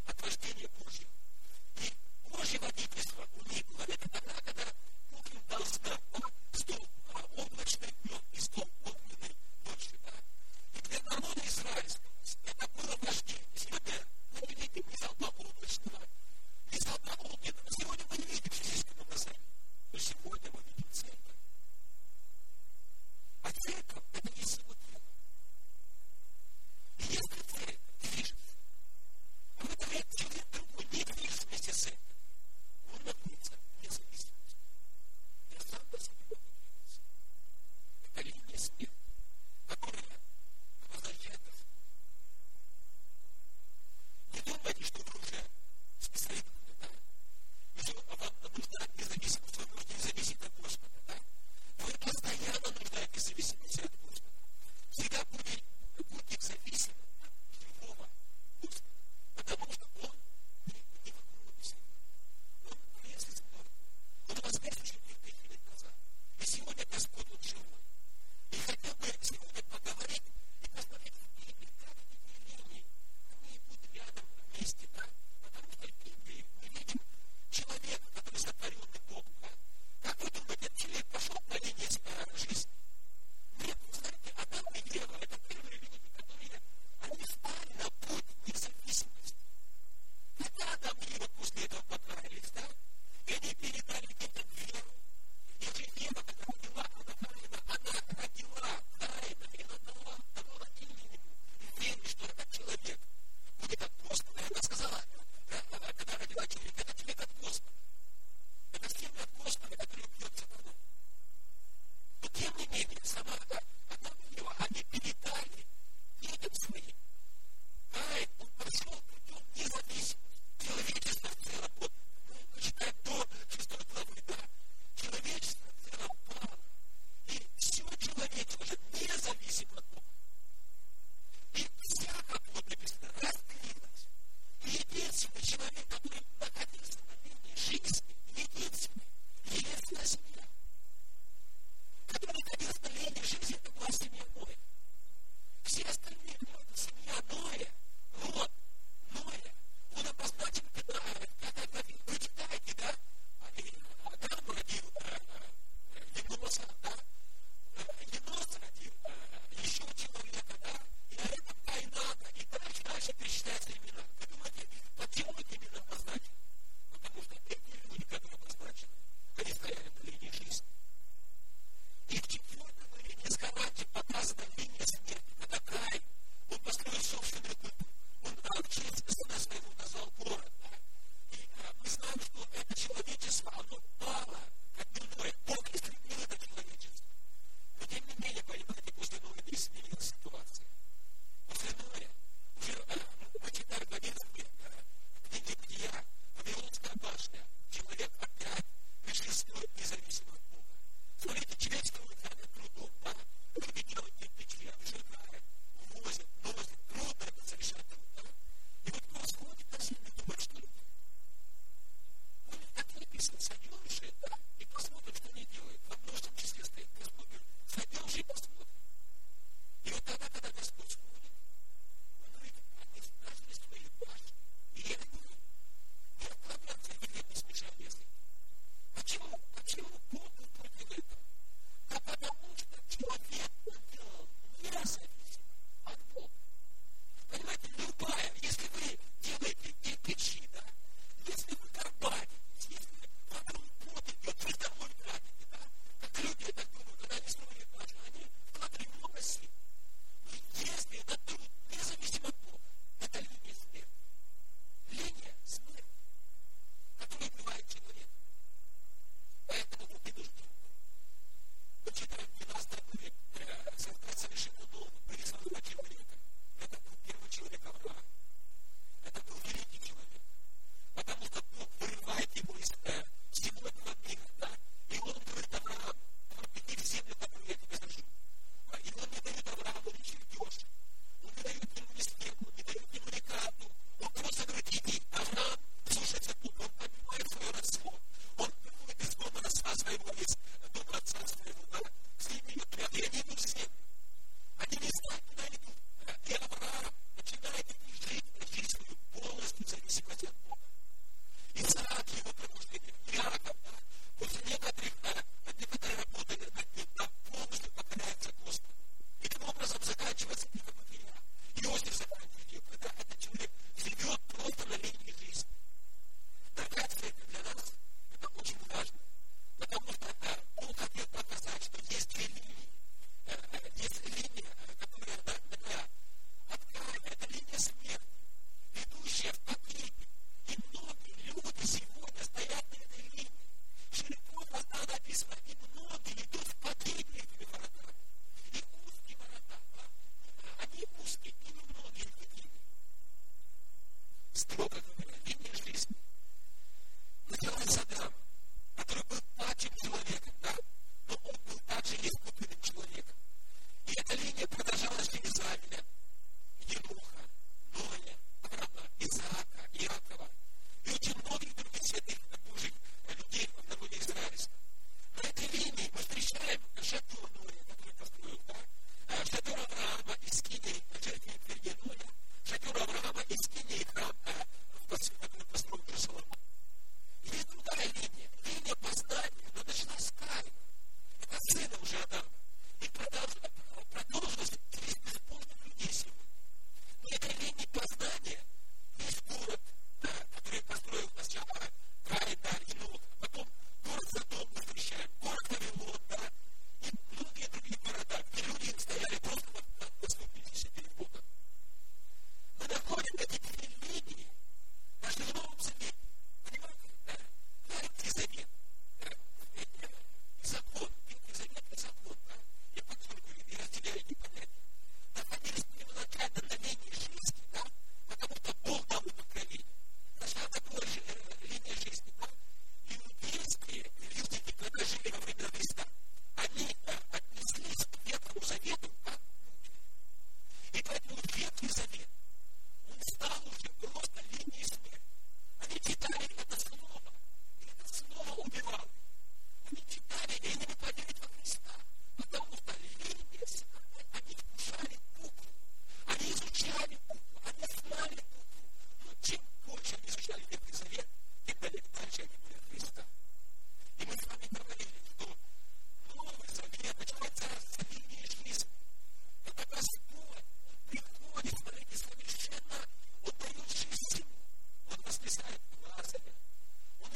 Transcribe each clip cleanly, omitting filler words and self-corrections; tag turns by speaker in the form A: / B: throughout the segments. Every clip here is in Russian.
A: от рождения Божьего. И Божье водительство у них было это тогда, когда Бог им дал знак, стол облачный днем и стол огненный ночью. Да? И для народа израильского это было важнее. Сегодня мы не видим ни столба облачного, ни столба огненного. Сегодня мы не видим физического помазания. Но сегодня мы видим церковь. А церковь это не его тело. И если церковь движется, а в это время человек другой не движется вместе с церковью, он находится в независимости. Я сам по себе могу двигаться. Это линия смерти, которая обозначает нас. Не думайте, что вы уже с пистолетом летаете. И что вам нужна независимость, вы можете зависеть от Господа. Да? Вы постоянно нуждаетесь в зависимости от Господа. Всегда будьте зависимы от живого Господа, потому что Он не в гробе сидит. Он воскрес из мертвых. Он воскрес еще 2000 лет назад. И сегодня Господь Он живой. И хотел бы сегодня поговорить и посмотреть в Библии, как эти линии, они идут рядом вместе, да? Потому что в Библии мы видим человека, который сотворенный Богом. Да? Как вы думаете, этот человек пошел по линии жизни? Нет, вы знаете, Адам и Ева, это первые люди, которые, они встали на путь независимости. Когда Адам и Ева после этого понравились, да? И они передали детям веру. И же Ева, когда родила Каина, она родила Каина, и она давала имя ему. И верили, что этот человек будет от Господа. И она сказала, когда родила человека, это человек от Господа. Это семя от Господа, который убьет сатану. Но тем не менее, сама Адам и Ева, они передали детям своим. Каин, он пошел путем независимости. Человечество в целом, вот мы читаем до 6 главы, да, человечество в целом пало. И все человечество уже независимо от Бога. И вся, как вот написано, раскрылась. И единственный человек, который находился на линии жизни, единственная семья, который находился на линии жизни, это была семья Ноя. Все остальные, это семья Ноя, род Ноя, он обозначен, вы читаете, да? Адам родил Еноса, да? Енос родил еще человека, да? И на этом Каината, и дальше пересчитаются имена. Вы думаете, почему эти имена обозначены?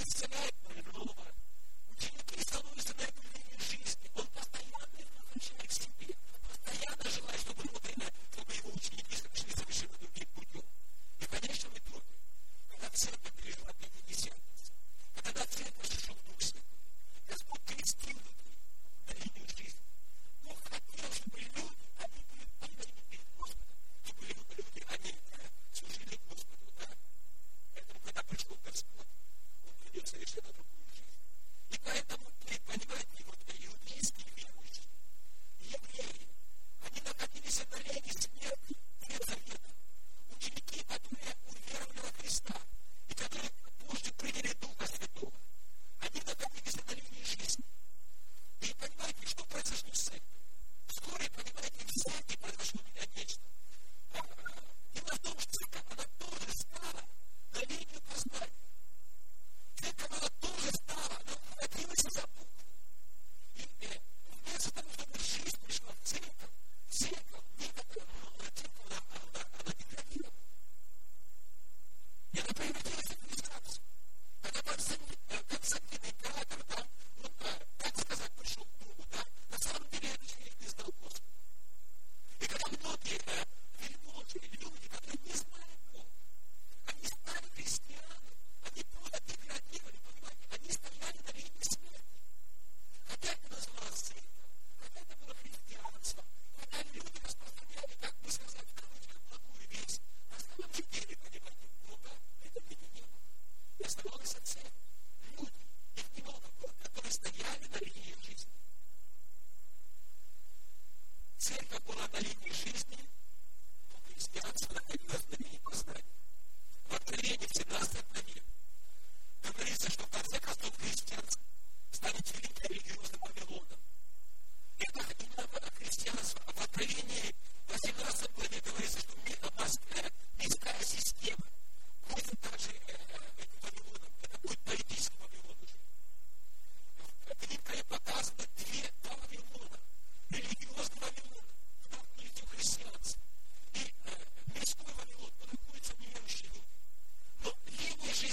A: исцеляет больного. Ученики становятся на эту линию жизни. Он постоянно их возвращает к себе. Постоянно желает, чтобы его ученики шли совершенно другим путем. И в конечном итоге, когда церковь пережила Пятидесятницу, когда церковь пришел Дух Святой, Господь крестил людей на линию жизни. Бог хотел, чтобы люди, они были перед Господом, чтобы люди, они служили Господу, да? Поэтому, когда пришел Господь, Он придет совершенно другую жизнь. И поэтому, понимаете, вот иудейские верующие, евреи, они находились на линии смерти Ветхого Завета. Ученики, которые уверовали во Христа, и которые позже приняли Духа Святого, они находились на линии жизни. И понимаете, что произошло с церковью? Вскоре, понимаете, в церкви произошло нечто. Дело в том, что церковь, она тоже стала на линию познания. Церковь, она тоже стала, она ухватилась за букву. И вместо того, чтобы жизнь пришла в церковь, некоторая новая церковь, она деградировала. И она превратилась в администрацию. Когда Константин император, да, он, так сказать, пришел к Богу, да, на самом деле этот человек не знал Господа. И когда многие вельможи, люди, которые не знали Бога, они стали христианами, они просто деградировали, понимаете, они стояли на линии смерти. Хотя это называлось церковь, хотя это было христианство, хотя люди распространяли, как бы сказать, в кавычках, благую весть. На самом же деле, понимаете, Бога в этом мире не было. И оставалась церковь. Люди, их немного было, которые стояли на линии жизни. Церковь была на линии жизни, но христианство находилось на линии познания. В Откровении в 17 главе говорится, что в конце концов христианство станет великим религиозным Вавилоном. Это именно христианство. А в Откровении в 18 главе говорится, что мирская система будет также этим Вавилоном. Это будет политический Вавилон уже. В Библии показано два Вавилона. Религиозный Вавилон, вдохновитель христианства. И мирской Вавилон, он находится в неверующих людях. Но линия жизни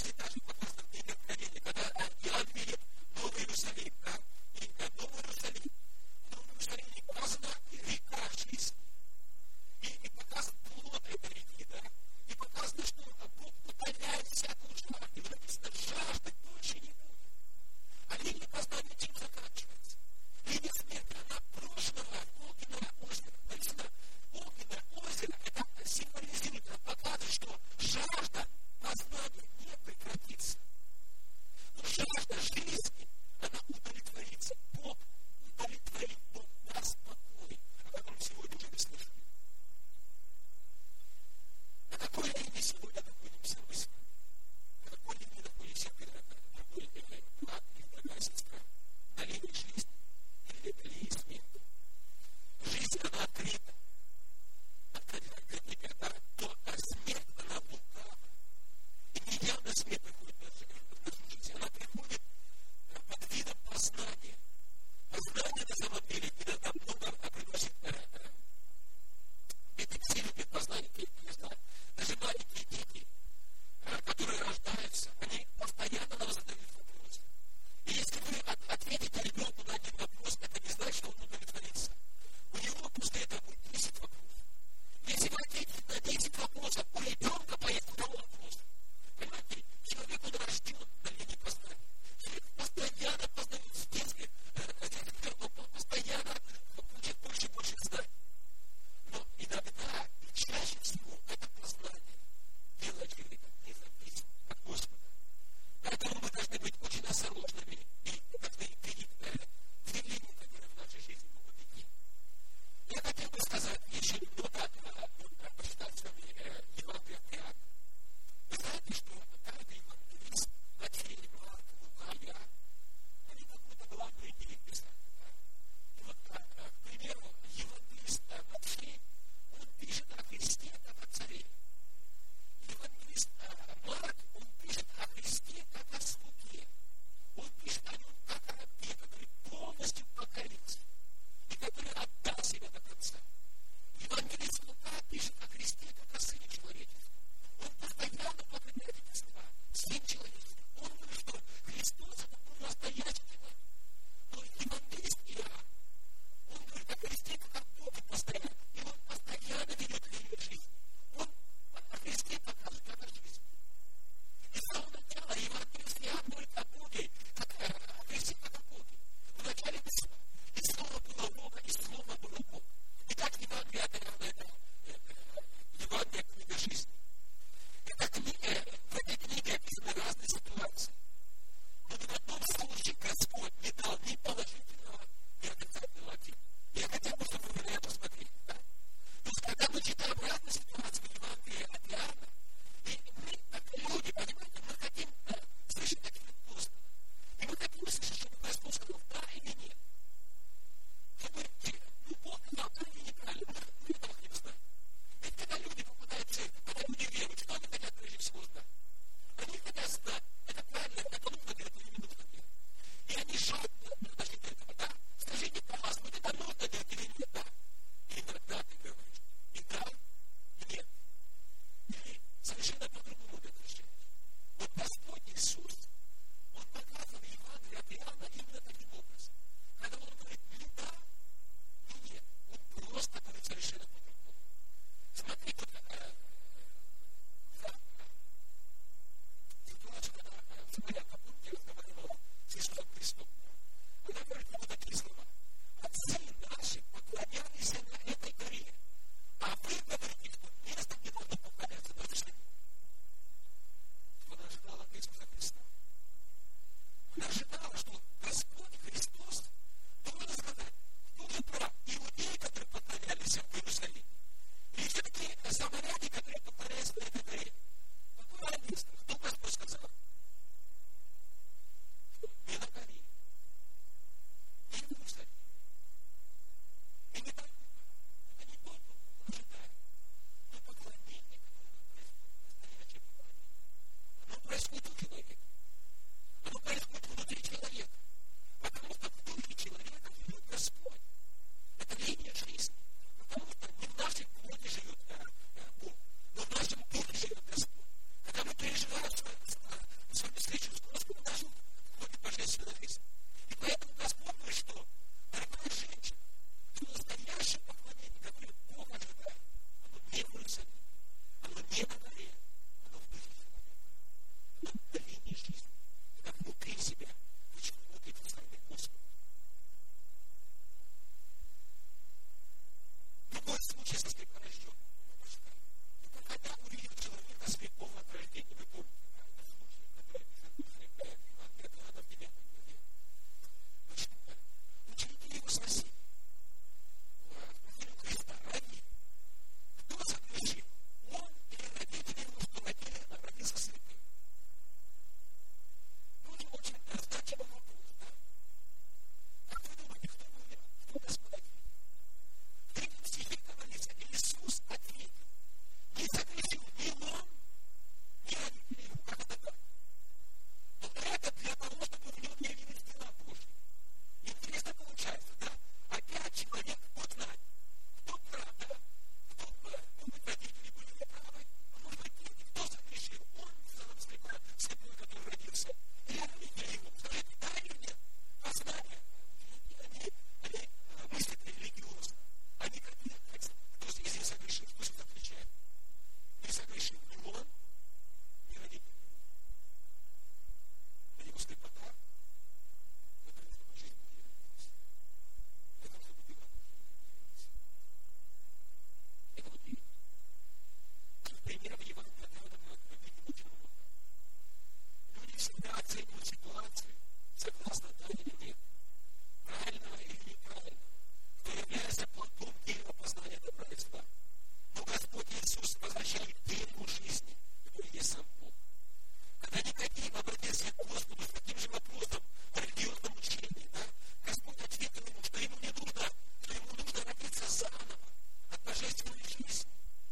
A: ситуации, согласно да или нет, правильно или неправильно, кто является плодом дерева познания добра и зла. Но Господь Иисус возвращает дерево жизни, который есть сам Бог. Когда Никодим обратился к Господу с таким же вопросом о религиозном учении, да, Господь ответил ему, что ему нужно родиться заново от божественной жизни.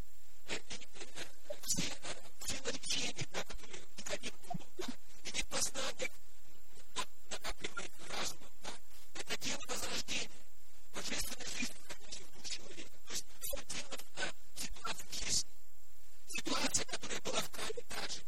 A: Все наречения, да, которые Никодим думал, да, и познание накапливает разумом, да, это дело возрождения, божественной жизни, входящей в дух человека. То есть, что делать ситуацию жизни? Ситуация, которая была в Кане, также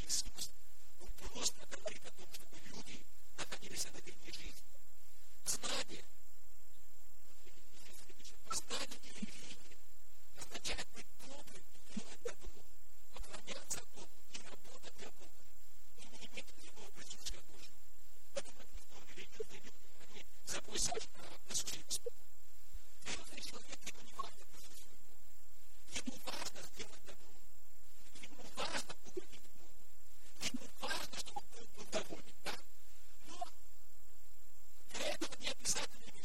A: имеет смысл. Он просто говорит о том, чтобы люди находились на дне жизни. Знание и религия означает быть добрым и делать добро, поклоняться Богу и работать для Бога, и не иметь к Нему присутствия Божьего. Поэтому никто религиозные люди, они забросили присутствие Господа. Религиозный человек, ему не важно присутствие Бога. Ему важно сделать добро. Ему важно угодить Богу. Ему важно, чтобы Бог был доволен. Да? Но для этого не обязательно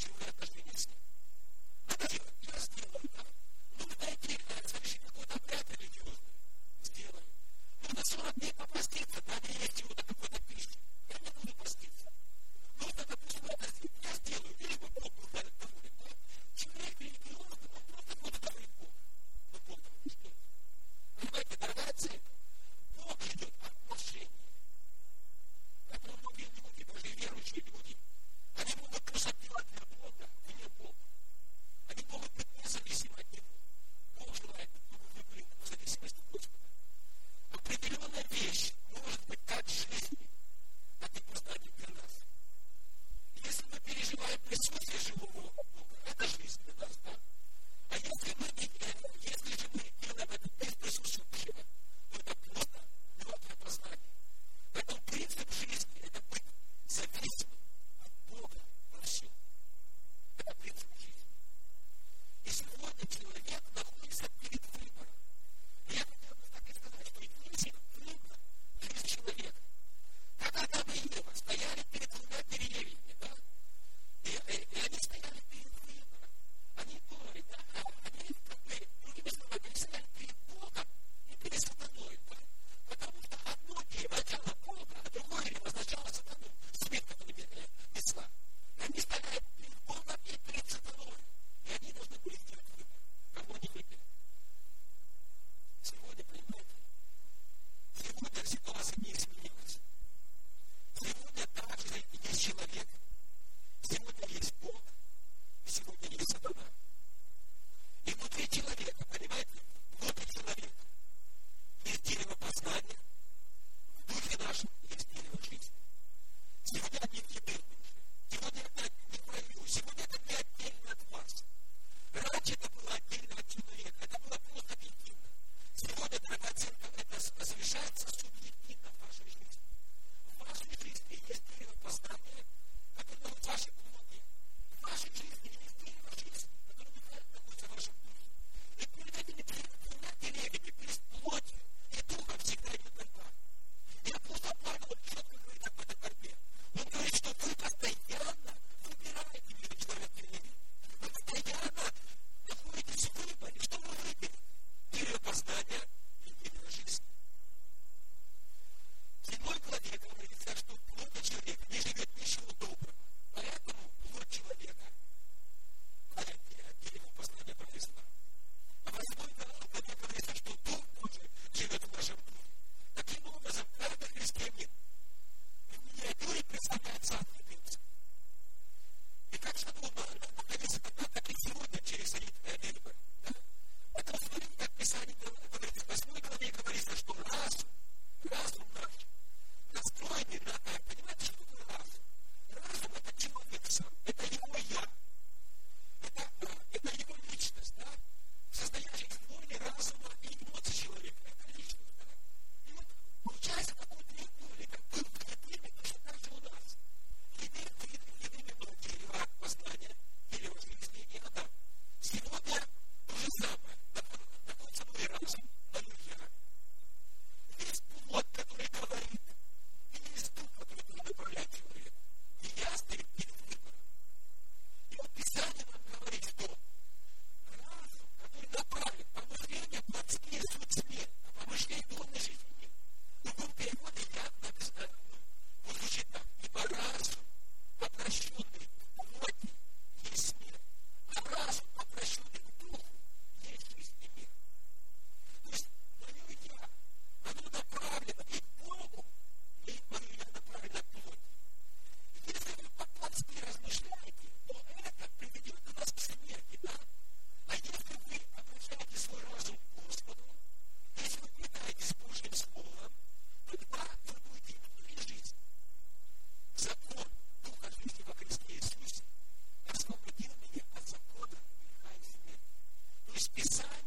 A: списания